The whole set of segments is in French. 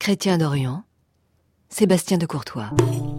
Chrétiens d'Orient, Sébastien de Courtois.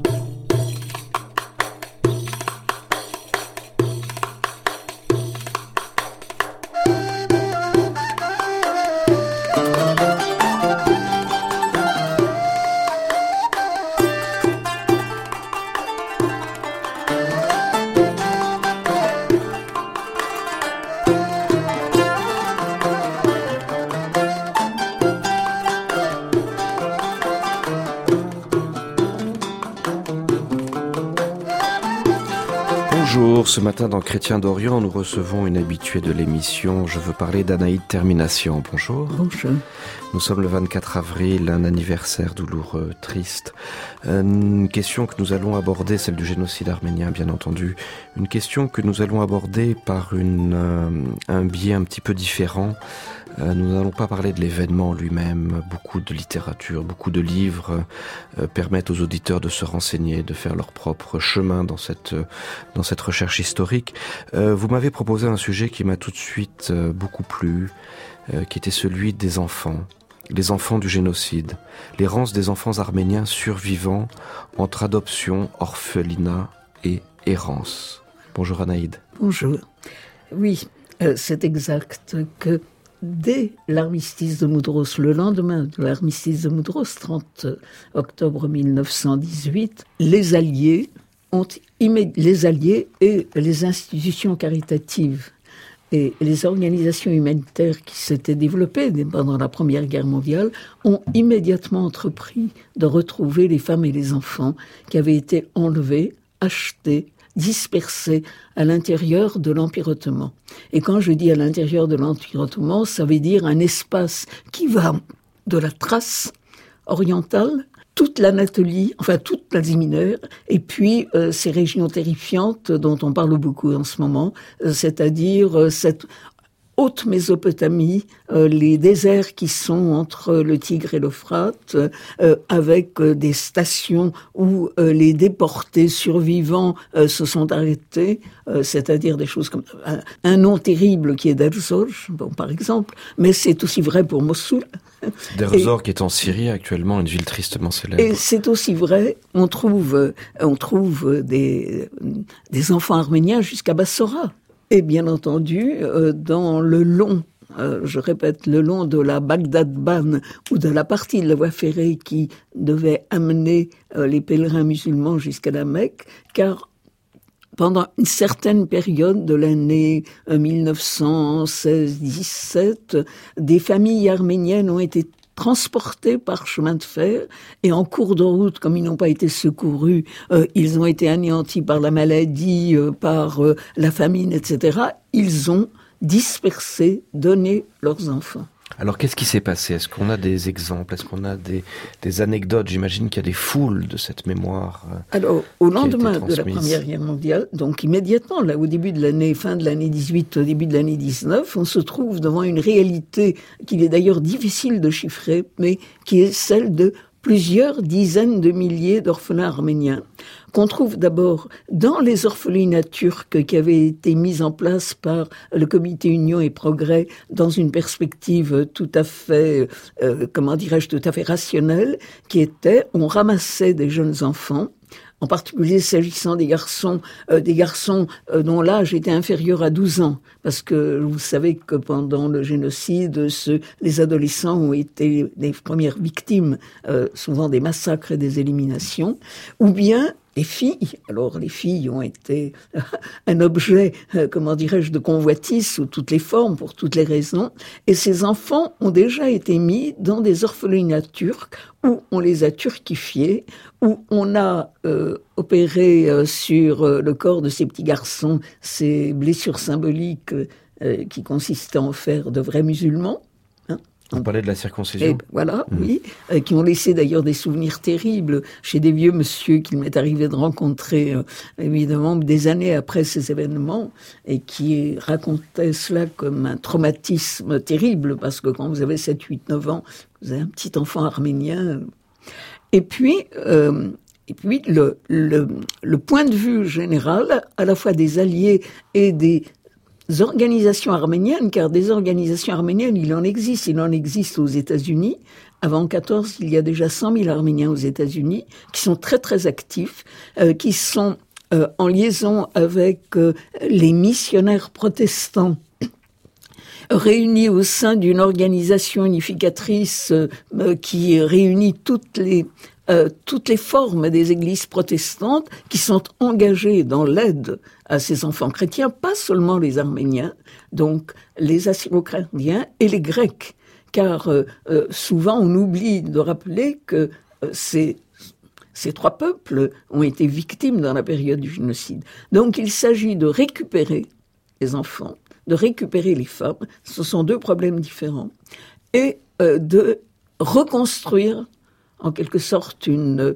Bonjour, ce matin dans Chrétiens d'Orient, nous recevons une habituée de l'émission. Je veux parler d'Anaïde Termination. Bonjour. Bonjour. Nous sommes le 24 avril, un anniversaire douloureux, triste. Une question que nous allons aborder, celle du génocide arménien, bien entendu. Une question que nous allons aborder par un biais un petit peu différent. Nous n'allons pas parler de l'événement lui-même. Beaucoup de littérature, beaucoup de livres permettent aux auditeurs de se renseigner, de faire leur propre chemin dans cette recherche historique. Vous m'avez proposé un sujet qui m'a tout de suite beaucoup plu, qui était celui des enfants. Les enfants du génocide, l'errance des enfants arméniens survivants entre adoption, orphelinat et errance. Bonjour Anaïde. Bonjour. Oui, c'est exact que dès l'armistice de Moudros, le lendemain de l'armistice de Moudros, 30 octobre 1918, les Alliés et les institutions caritatives et les organisations humanitaires qui s'étaient développées pendant la Première Guerre mondiale ont immédiatement entrepris de retrouver les femmes et les enfants qui avaient été enlevés, achetés, dispersés à l'intérieur de l'Empire ottoman. Et quand je dis à l'intérieur de l'Empire ottoman, ça veut dire un espace qui va de la Thrace orientale, toute l'Anatolie, enfin toute l'Asie mineure, et puis ces régions terrifiantes dont on parle beaucoup en ce moment, c'est-à-dire cette haute Mésopotamie, les déserts qui sont entre le Tigre et l'Euphrate, avec des stations où les déportés survivants se sont arrêtés, c'est-à-dire des choses comme un nom terrible qui est Derzor, bon, par exemple, mais c'est aussi vrai pour Mossoul. Derzor qui est en Syrie actuellement, une ville tristement célèbre. Et c'est aussi vrai, on trouve des enfants arméniens jusqu'à Bassora. Et bien entendu, dans le long, je répète, le long de la Bagdad-Ban ou de la partie de la voie ferrée qui devait amener les pèlerins musulmans jusqu'à la Mecque, car pendant une certaine période de l'année 1916-17, des familles arméniennes ont été transportés par chemin de fer et en cours de route, comme ils n'ont pas été secourus, ils ont été anéantis par la maladie, par la famine, etc. Ils ont dispersé, donné leurs enfants. Alors qu'est-ce qui s'est passé ? Est-ce qu'on a des exemples ? Est-ce qu'on a des anecdotes ? J'imagine qu'il y a des foules de cette mémoire. Alors, au lendemain de la Première Guerre mondiale, donc immédiatement, là, au début de l'année, fin de l'année 18, au début de l'année 19, on se trouve devant une réalité qu'il est d'ailleurs difficile de chiffrer, mais qui est celle de plusieurs dizaines de milliers d'orphelins arméniens, qu'on trouve d'abord dans les orphelinats turcs qui avaient été mis en place par le Comité Union et Progrès dans une perspective tout à fait, tout à fait rationnelle, qui était, on ramassait des jeunes enfants, en particulier s'agissant des garçons dont l'âge était inférieur à 12 ans, parce que vous savez que pendant le génocide, les adolescents ont été les premières victimes, souvent des massacres et des éliminations, ou bien les filles. Alors les filles ont été un objet, de convoitise sous toutes les formes, pour toutes les raisons, et ces enfants ont déjà été mis dans des orphelinats turcs où on les a turquifiés, où on a opéré sur le corps de ces petits garçons ces blessures symboliques qui consistaient en faire de vrais musulmans. On parlait de la circoncision. Voilà, oui, qui ont laissé d'ailleurs des souvenirs terribles chez des vieux monsieur qu'il m'est arrivé de rencontrer, évidemment, des années après ces événements, et qui racontaient cela comme un traumatisme terrible, parce que quand vous avez 7, 8, 9 ans, vous avez un petit enfant arménien. Et puis le point de vue général, à la fois des Alliés et des organisations arméniennes, car des organisations arméniennes, il en existe aux États-Unis, avant 14, il y a déjà 100 000 Arméniens aux États-Unis qui sont très très actifs, qui sont en liaison avec les missionnaires protestants réunis au sein d'une organisation unificatrice qui réunit toutes les formes des églises protestantes qui sont engagées dans l'aide à ces enfants chrétiens, pas seulement les Arméniens, donc les Assyro-Chaldéens et les Grecs. Car souvent on oublie de rappeler que ces trois peuples ont été victimes dans la période du génocide. Donc il s'agit de récupérer les enfants, de récupérer les femmes, ce sont deux problèmes différents, et de reconstruire en quelque sorte une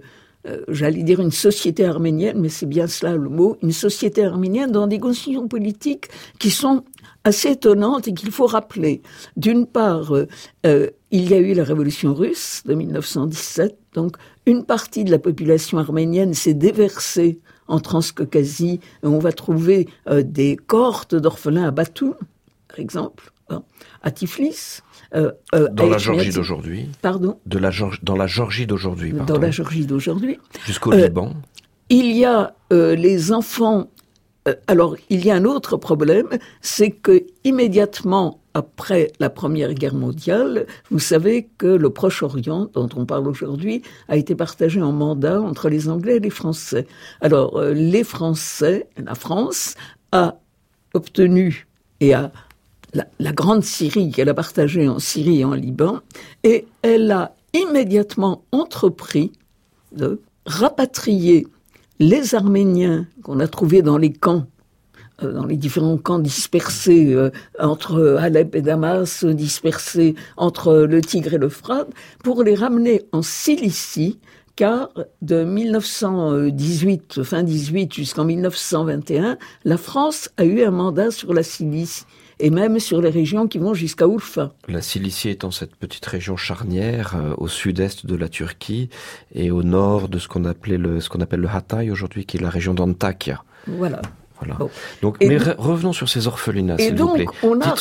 société arménienne, mais c'est bien cela le mot, une société arménienne dans des conditions politiques qui sont assez étonnantes et qu'il faut rappeler. D'une part, il y a eu la révolution russe de 1917, donc une partie de la population arménienne s'est déversée en Transcaucasie. On va trouver des cohortes d'orphelins à Batou, par exemple, à Tiflis. Dans la Géorgie d'aujourd'hui. Pardon ? Dans la Géorgie d'aujourd'hui, pardon. Dans la Géorgie d'aujourd'hui. Jusqu'au Liban. Il y a les enfants... alors, il y a un autre problème, c'est que immédiatement après la Première Guerre mondiale, vous savez que le Proche-Orient, dont on parle aujourd'hui, a été partagé en mandat entre les Anglais et les Français. Alors, les Français, la France, a obtenu et a la grande Syrie qu'elle a partagée en Syrie et en Liban, et elle a immédiatement entrepris de rapatrier les Arméniens qu'on a trouvés dans les camps, dans les différents camps dispersés entre Alep et Damas, dispersés entre le Tigre et l'Euphrate, pour les ramener en Cilicie, car de 1918, fin 18 jusqu'en 1921, la France a eu un mandat sur la Cilicie, et même sur les régions qui vont jusqu'à Urfa. La Cilicie étant cette petite région charnière au sud-est de la Turquie et au nord de ce qu'on appelle le Hatay aujourd'hui, qui est la région d'Antakya. Voilà. Bon. Donc, mais revenons sur ces orphelinats, s'il vous plaît. On a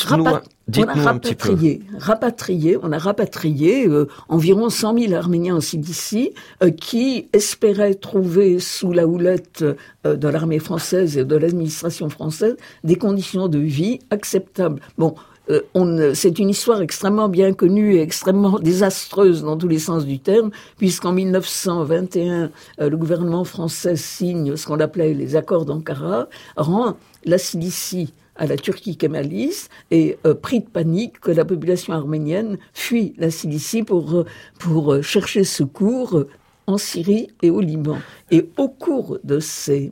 rapatrié environ 100 000 Arméniens en Cilicie qui espéraient trouver sous la houlette de l'armée française et de l'administration française des conditions de vie acceptables. Bon, c'est une histoire extrêmement bien connue et extrêmement désastreuse dans tous les sens du terme, puisqu'en 1921, le gouvernement français signe ce qu'on appelait les accords d'Ankara, rend la Cilicie à la Turquie kémaliste et pris de panique que la population arménienne fuit la Cilicie pour chercher secours en Syrie et au Liban. Et au cours de ces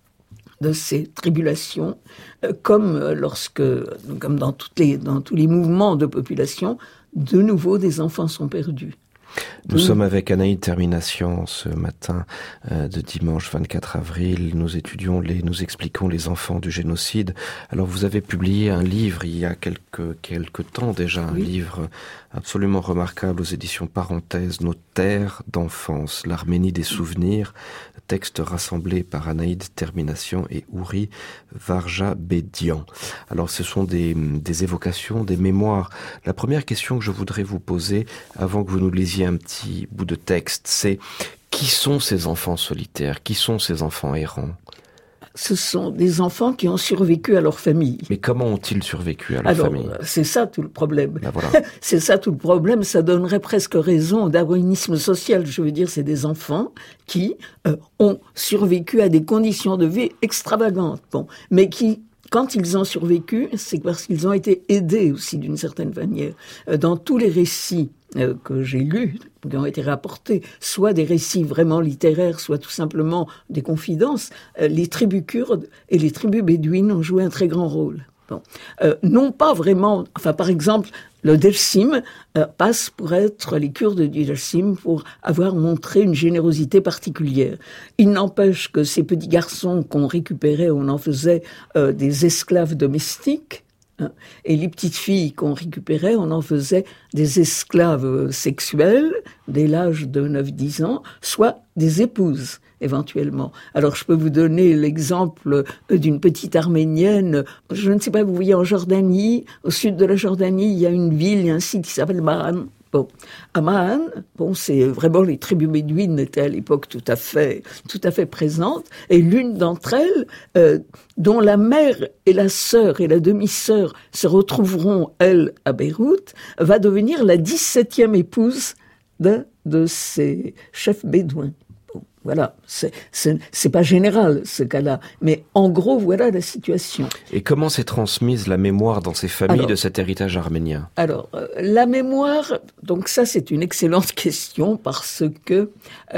tribulations, comme dans tous les mouvements de population, de nouveau des enfants sont perdus. Nous sommes avec Anaïde Termination ce matin de dimanche 24 avril. Nous expliquons les enfants du génocide. Alors vous avez publié un livre il y a quelques temps déjà, un livre absolument remarquable aux éditions Parenthèses, Nos terres d'enfance, l'Arménie des souvenirs, texte rassemblé par Anaïde Termination et Ouri Varjabedian. Alors ce sont des évocations, des mémoires. La première question que je voudrais vous poser, avant que vous nous lisiez un petit bout de texte, c'est qui sont ces enfants solitaires? Qui sont ces enfants errants? Ce sont des enfants qui ont survécu à leur famille. Mais comment ont-ils survécu à leur famille? C'est ça tout le problème. Ben voilà. C'est ça tout le problème. Ça donnerait presque raison au darwinisme social. Je veux dire, c'est des enfants qui ont survécu à des conditions de vie extravagantes. Bon, mais qui, quand ils ont survécu, c'est parce qu'ils ont été aidés aussi d'une certaine manière. Dans tous les récits que j'ai lus, qui ont été rapportés, soit des récits vraiment littéraires, soit tout simplement des confidences, les tribus kurdes et les tribus bédouines ont joué un très grand rôle. Bon. Non pas vraiment, enfin par exemple, le Dersim passe pour être les Kurdes du Dersim pour avoir montré une générosité particulière. Il n'empêche que ces petits garçons qu'on récupérait, on en faisait des esclaves domestiques, et les petites filles qu'on récupérait, on en faisait des esclaves sexuels dès l'âge de 9-10 ans, soit des épouses éventuellement. Alors je peux vous donner l'exemple d'une petite Arménienne, je ne sais pas, vous voyez en Jordanie, au sud de la Jordanie, il y a une ville, il y a un site qui s'appelle Baran. Bon, à Mahan, c'est vraiment les tribus bédouines étaient à l'époque tout à fait présentes, et l'une d'entre elles, dont la mère et la sœur et la demi-sœur se retrouveront, elles, à Beyrouth, va devenir la 17e épouse d'un de ces chefs bédouins. Voilà, c'est pas général ce cas-là, mais en gros voilà la situation. Et comment s'est transmise la mémoire dans ces familles de cet héritage arménien ? Alors la mémoire, donc ça c'est une excellente question parce que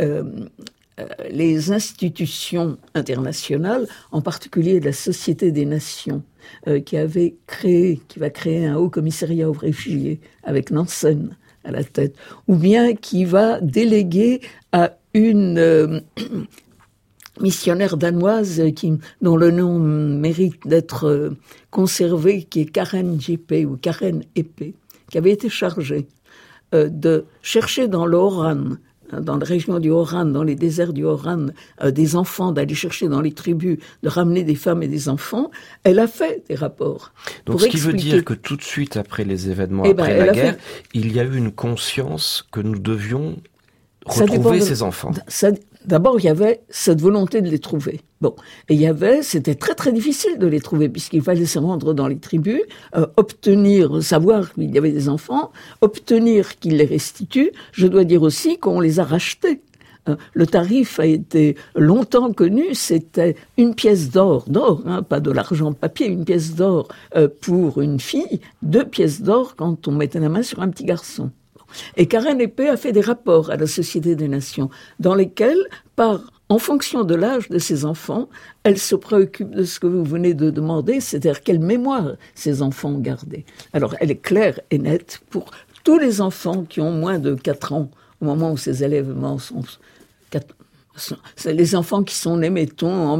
les institutions internationales, en particulier la Société des Nations, qui va créer un haut commissariat aux réfugiés avec Nansen à la tête, ou bien qui va déléguer à une missionnaire danoise dont le nom mérite d'être conservé, qui est Karen J.P. ou Karen Epé, qui avait été chargée de chercher dans l'Oran, dans la région du Oran, dans les déserts du Oran, des enfants, d'aller chercher dans les tribus, de ramener des femmes et des enfants. Elle a fait des rapports. Donc ce qui veut dire que tout de suite après les événements, après la guerre, il y a eu une conscience que nous devions retrouver ces enfants. D'abord, il y avait cette volonté de les trouver. Bon, et c'était très très difficile de les trouver puisqu'il fallait se rendre dans les tribus, savoir qu'il y avait des enfants, obtenir qu'ils les restituent. Je dois dire aussi qu'on les a rachetés. Le tarif a été longtemps connu, c'était une pièce d'or, pas de l'argent de papier, une pièce d'or pour une fille, 2 pièces d'or quand on mettait la main sur un petit garçon. Et Karen Epé a fait des rapports à la Société des Nations dans lesquels, en fonction de l'âge de ses enfants, elle se préoccupe de ce que vous venez de demander, c'est-à-dire quelle mémoire ces enfants ont gardé. Alors, elle est claire et nette pour tous les enfants qui ont moins de 4 ans au moment où ces élèvements sont... C'est les enfants qui sont nés, mettons, en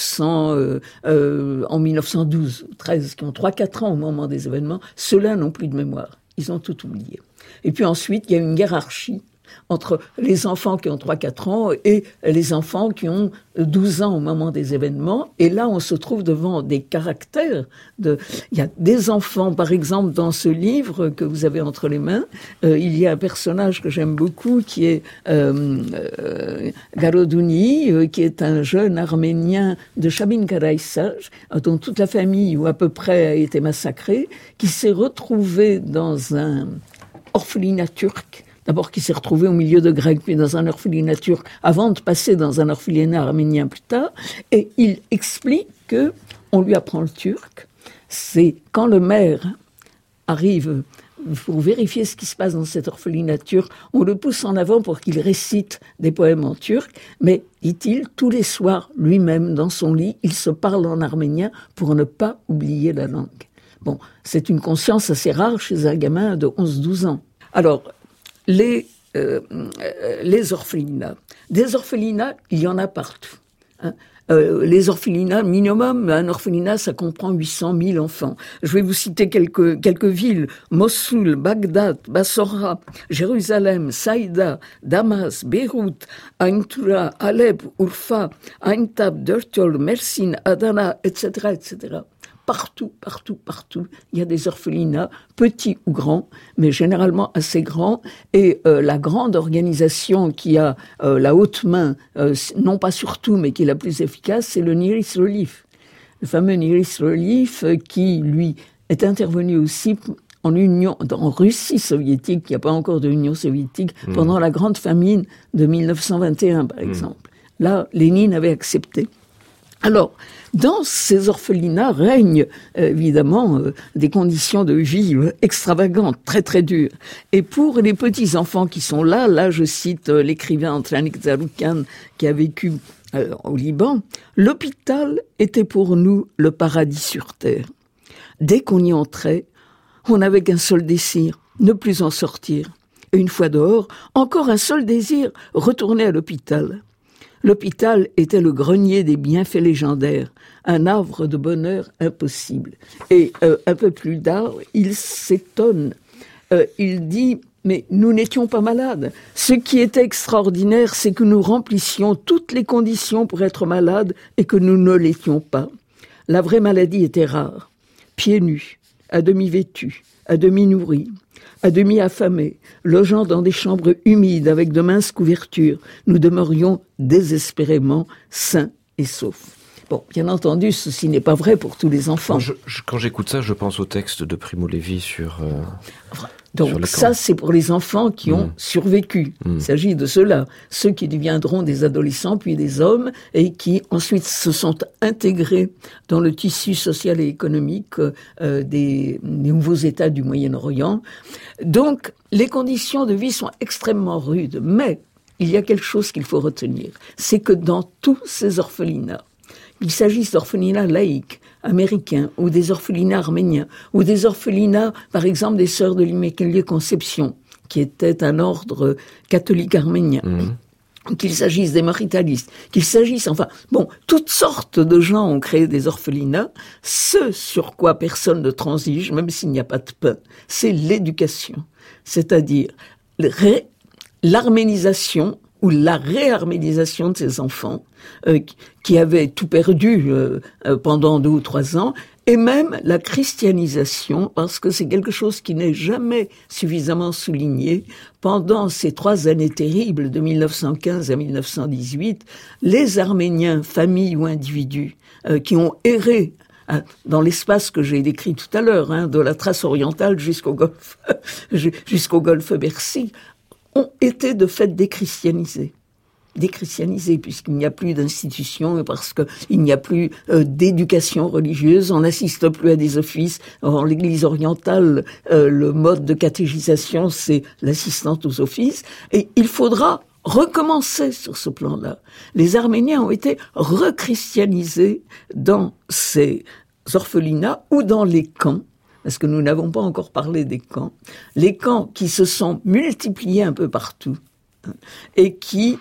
1912, 13, qui ont 3-4 ans au moment des événements, ceux-là n'ont plus de mémoire. Ils ont tout oublié. Et puis ensuite, il y a une hiérarchie entre les enfants qui ont 3-4 ans et les enfants qui ont 12 ans au moment des événements. Et là, on se trouve devant des caractères. Il y a des enfants, par exemple, dans ce livre que vous avez entre les mains, il y a un personnage que j'aime beaucoup qui est Garodouni, qui est un jeune Arménien de Chabin Karaïsaj, dont toute la famille, ou à peu près, a été massacrée, qui s'est retrouvé dans un orphelinat turc. D'abord, qui s'est retrouvé au milieu de Grecs, puis dans un orphelinat turc, avant de passer dans un orphelinat arménien plus tard. Et il explique que on lui apprend le turc. C'est quand le maire arrive pour vérifier ce qui se passe dans cet orphelinat turc, on le pousse en avant pour qu'il récite des poèmes en turc. Mais, dit-il, tous les soirs, lui-même, dans son lit, il se parle en arménien pour ne pas oublier la langue. Bon, c'est une conscience assez rare chez un gamin de 11-12 ans. Alors, les orphelinats. Des orphelinats, il y en a partout. Les orphelinats, minimum, un orphelinat, ça comprend 800 000 enfants. Je vais vous citer quelques villes. Mossoul, Bagdad, Bassora, Jérusalem, Saïda, Damas, Beyrouth, Ain Toura, Alep, Urfa, Ain Tab, Dertol, Mersin, Adana, etc., etc. Partout, il y a des orphelinats, petits ou grands, mais généralement assez grands. Et la grande organisation qui a la haute main, non pas sur tout, mais qui est la plus efficace, c'est le Nearest Relief. Le fameux Nearest Relief qui, lui, est intervenu aussi en Russie soviétique, il n'y a pas encore de Union soviétique, pendant la grande famine de 1921, par exemple. Là, Lénine avait accepté. Alors, dans ces orphelinats règnent évidemment des conditions de vie extravagantes, très très dures. Et pour les petits enfants qui sont là je cite l'écrivain Antranik Zaroukan qui a vécu au Liban, l'hôpital était pour nous le paradis sur terre. Dès qu'on y entrait, on n'avait qu'un seul désir, ne plus en sortir. Et une fois dehors, encore un seul désir, retourner à l'hôpital. L'hôpital était le grenier des bienfaits légendaires, un havre de bonheur impossible. Et un peu plus tard, il s'étonne. Il dit « Mais nous n'étions pas malades. Ce qui était extraordinaire, c'est que nous remplissions toutes les conditions pour être malades et que nous ne l'étions pas. La vraie maladie était rare. Pieds nus, à demi vêtus, à demi nourris, à demi affamés, logeant dans des chambres humides avec de minces couvertures, nous demeurions désespérément sains et saufs. Bon, bien entendu, ceci n'est pas vrai pour tous les enfants. Quand j'écoute ça, je pense au texte de Primo Levi sur... Donc ça, c'est pour les enfants qui ont survécu. Il s'agit de ceux-là, ceux qui deviendront des adolescents puis des hommes et qui ensuite se sont intégrés dans le tissu social et économique des nouveaux États du Moyen-Orient. Donc, les conditions de vie sont extrêmement rudes, mais il y a quelque chose qu'il faut retenir, c'est que dans tous ces orphelinats, qu'il s'agisse d'orphelinats laïques, américains, ou des orphelinats arméniens, ou des orphelinats, par exemple, des Sœurs de l'Immaculée Conception, qui était un ordre catholique arménien, qu'il s'agisse des Maritalistes, qu'il s'agisse, toutes sortes de gens ont créé des orphelinats. Ce sur quoi personne ne transige, même s'il n'y a pas de pain, c'est l'éducation. C'est-à-dire l'arménisation ou la réarménisation de ces enfants qui avaient tout perdu pendant 2 ou 3 ans, et même la christianisation, parce que c'est quelque chose qui n'est jamais suffisamment souligné. Pendant ces 3 années terribles, de 1915 à 1918, les Arméniens, familles ou individus, qui ont erré dans l'espace que j'ai décrit tout à l'heure, de la Thrace orientale jusqu'au golfe Bercy, ont été de fait déchristianisés, puisqu'il n'y a plus d'institutions, parce qu'il n'y a plus d'éducation religieuse, on n'assiste plus à des offices. En l'Église orientale, le mode de catéchisation, c'est l'assistante aux offices, et il faudra recommencer sur ce plan-là. Les Arméniens ont été rechristianisés dans ces orphelinats ou dans les camps, parce que nous n'avons pas encore parlé des camps, les camps qui se sont multipliés un peu partout, et qui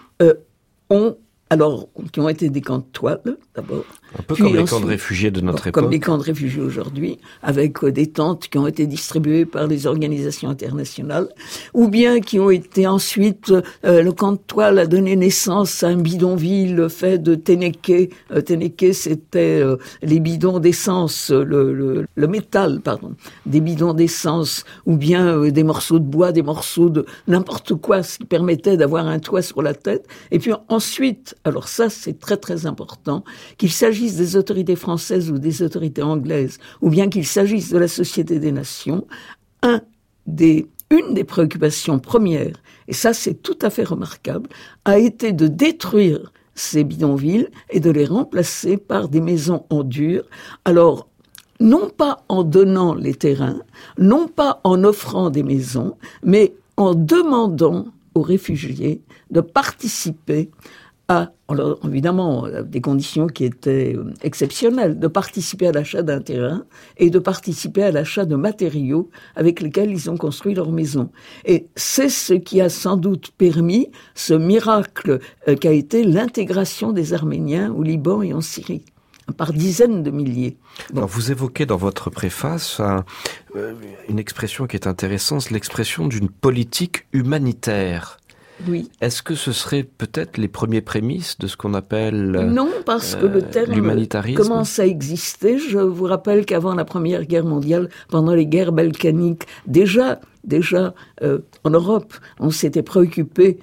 ont été des camps de toile, d'abord. Un peu comme les camps de réfugiés de notre époque. Comme les camps de réfugiés aujourd'hui, avec des tentes qui ont été distribuées par les organisations internationales, ou bien qui ont été ensuite, le camp de toile a donné naissance à un bidonville fait de ténéké. Ténéké, c'était les bidons d'essence, le métal, des bidons d'essence, ou bien des morceaux de bois, des morceaux de n'importe quoi, ce qui permettait d'avoir un toit sur la tête. Et puis ensuite, alors ça c'est très très important, qu'il s'agisse des autorités françaises ou des autorités anglaises, ou bien qu'il s'agisse de la Société des Nations, une des préoccupations premières, et ça c'est tout à fait remarquable, a été de détruire ces bidonvilles et de les remplacer par des maisons en dur. Alors, non pas en donnant les terrains, non pas en offrant des maisons, mais en demandant aux réfugiés de participer alors évidemment, des conditions qui étaient exceptionnelles, de participer à l'achat d'un terrain et de participer à l'achat de matériaux avec lesquels ils ont construit leur maison. Et c'est ce qui a sans doute permis ce miracle qu'a été l'intégration des Arméniens au Liban et en Syrie, par dizaines de milliers. Bon. Alors vous évoquez dans votre préface une expression qui est intéressante, l'expression d'une politique humanitaire. Oui. Est-ce que ce serait peut-être les premiers prémices de ce qu'on appelle Non, parce que le terme l'humanitarisme commence à exister. Je vous rappelle qu'avant la Première Guerre mondiale, pendant les guerres balkaniques, déjà en Europe, on s'était préoccupé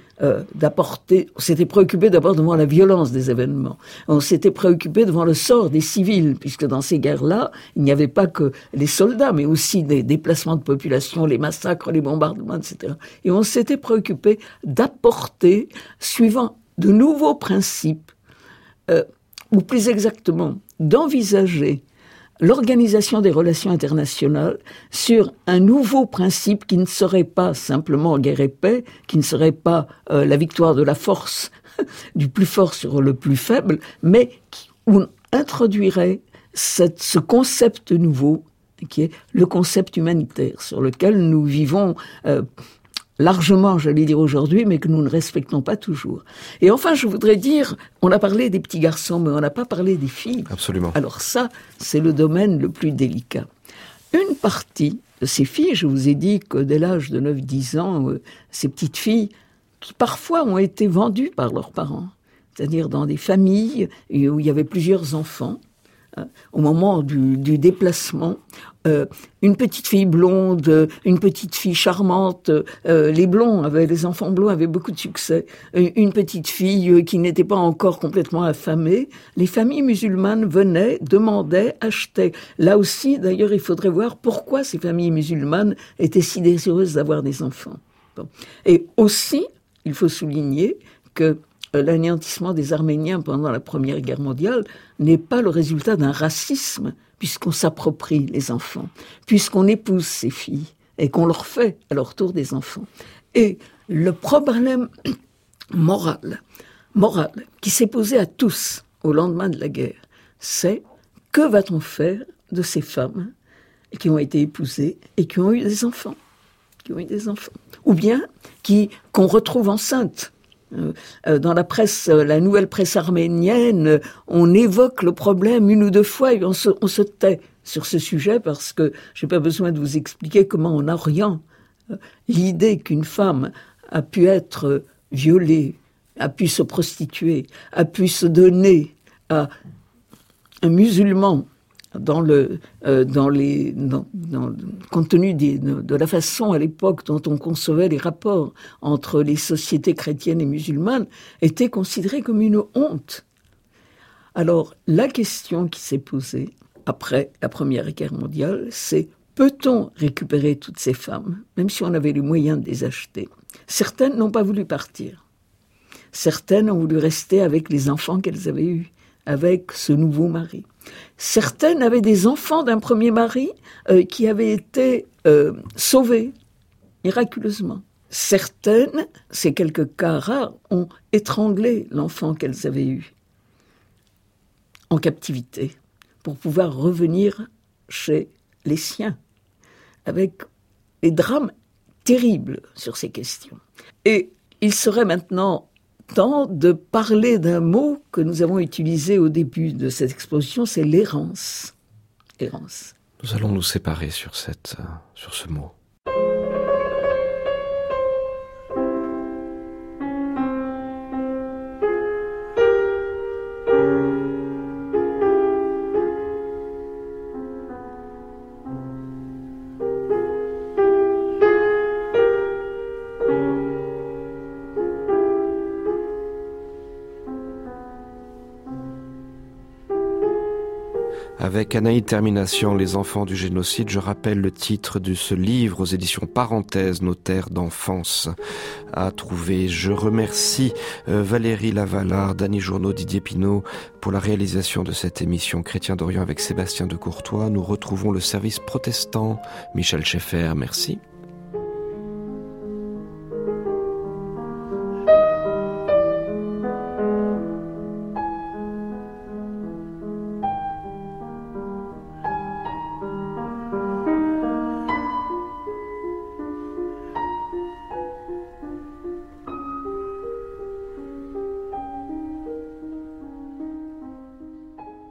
d'abord devant la violence des événements. On s'était préoccupé devant le sort des civils, puisque dans ces guerres-là, il n'y avait pas que les soldats, mais aussi des déplacements de population, les massacres, les bombardements, etc. Et on s'était préoccupé d'apporter, suivant de nouveaux principes, ou plus exactement, d'envisager l'organisation des relations internationales sur un nouveau principe qui ne serait pas simplement guerre et paix, qui ne serait pas la victoire de la force, du plus fort sur le plus faible, mais où on introduirait ce concept nouveau, qui est le concept humanitaire, sur lequel nous vivons largement, j'allais dire aujourd'hui, mais que nous ne respectons pas toujours. Et enfin, je voudrais dire, on a parlé des petits garçons, mais on n'a pas parlé des filles. Absolument. Alors ça, c'est le domaine le plus délicat. Une partie de ces filles, je vous ai dit que dès l'âge de 9-10 ans, ces petites filles, qui parfois ont été vendues par leurs parents, c'est-à-dire dans des familles où il y avait plusieurs enfants, au moment du déplacement, une petite fille blonde, une petite fille charmante, les enfants blonds avaient beaucoup de succès, une petite fille qui n'était pas encore complètement affamée. Les familles musulmanes venaient, demandaient, achetaient. Là aussi, d'ailleurs, il faudrait voir pourquoi ces familles musulmanes étaient si désireuses d'avoir des enfants. Bon. Et aussi, il faut souligner que l'anéantissement des Arméniens pendant la Première Guerre mondiale n'est pas le résultat d'un racisme, puisqu'on s'approprie les enfants, puisqu'on épouse ces filles et qu'on leur fait à leur tour des enfants. Et le problème moral qui s'est posé à tous au lendemain de la guerre, c'est que va-t-on faire de ces femmes qui ont été épousées et qui ont eu des enfants, ou bien qu'on retrouve enceintes. Dans la presse, la nouvelle presse arménienne, on évoque le problème une ou deux fois et on se tait sur ce sujet parce que j'ai pas besoin de vous expliquer comment en Orient, l'idée qu'une femme a pu être violée, a pu se prostituer, a pu se donner à un musulman compte tenu de la façon à l'époque dont on concevait les rapports entre les sociétés chrétiennes et musulmanes, était considérée comme une honte. Alors, la question qui s'est posée après la Première Guerre mondiale, c'est: peut-on récupérer toutes ces femmes, même si on avait les moyens de les acheter? Certaines n'ont pas voulu partir. Certaines ont voulu rester avec les enfants qu'elles avaient eus, avec ce nouveau mari. Certaines avaient des enfants d'un premier mari qui avaient été sauvés miraculeusement. Certaines, c'est quelques cas rares, ont étranglé l'enfant qu'elles avaient eu en captivité pour pouvoir revenir chez les siens, avec des drames terribles sur ces questions. Et il serait maintenant temps de parler d'un mot que nous avons utilisé au début de cette exposition, c'est l'errance. Errance. Nous allons nous séparer sur ce mot. Avec Anaïd Termination, Les enfants du génocide, je rappelle le titre de ce livre aux éditions Parenthèses, Nos terres d'enfance à trouver. Je remercie Valérie Lavallard, Dany Journeau, Didier Pinault pour la réalisation de cette émission Chrétiens d'Orient avec Sébastien de Courtois. Nous retrouvons le service protestant. Michel Schaeffer, merci.